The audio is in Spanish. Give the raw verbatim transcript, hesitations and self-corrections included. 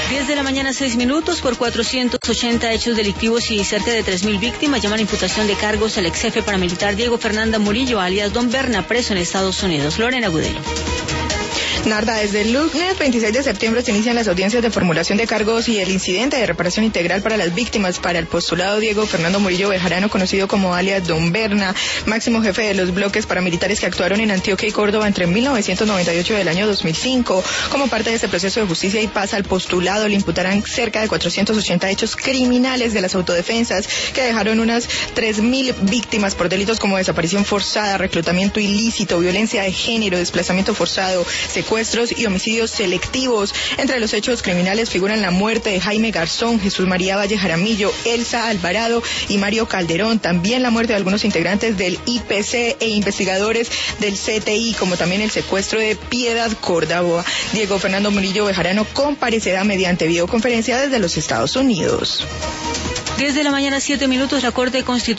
diez de la mañana, seis minutos, por cuatrocientos ochenta hechos delictivos y cerca de tres mil víctimas llaman a imputación de cargos al ex jefe paramilitar Diego Fernando Murillo, alias Don Berna, preso en Estados Unidos. Lorena Gudelo. Narda, desde el lunes veintiséis de septiembre se inician las audiencias de formulación de cargos y el incidente de reparación integral para las víctimas para el postulado Diego Fernando Murillo Bejarano, conocido como alias Don Berna, máximo jefe de los bloques paramilitares que actuaron en Antioquia y Córdoba entre mil novecientos noventa y ocho y el año dos mil cinco. Como parte de este proceso de justicia y paz al postulado, le imputarán cerca de cuatrocientos ochenta hechos criminales de las autodefensas que dejaron unas tres mil víctimas por delitos como desaparición forzada, reclutamiento ilícito, violencia de género, desplazamiento forzado, secuestros y homicidios selectivos. Entre los hechos criminales figuran la muerte de Jaime Garzón, Jesús María Valle Jaramillo, Elsa Alvarado y Mario Calderón, también la muerte de algunos integrantes del I P C e investigadores del C T I, como también el secuestro de Piedad Córdoba. Diego Fernando Murillo Bejarano comparecerá mediante videoconferencia desde los Estados Unidos. diez de la mañana, siete minutos, la Corte Constitucional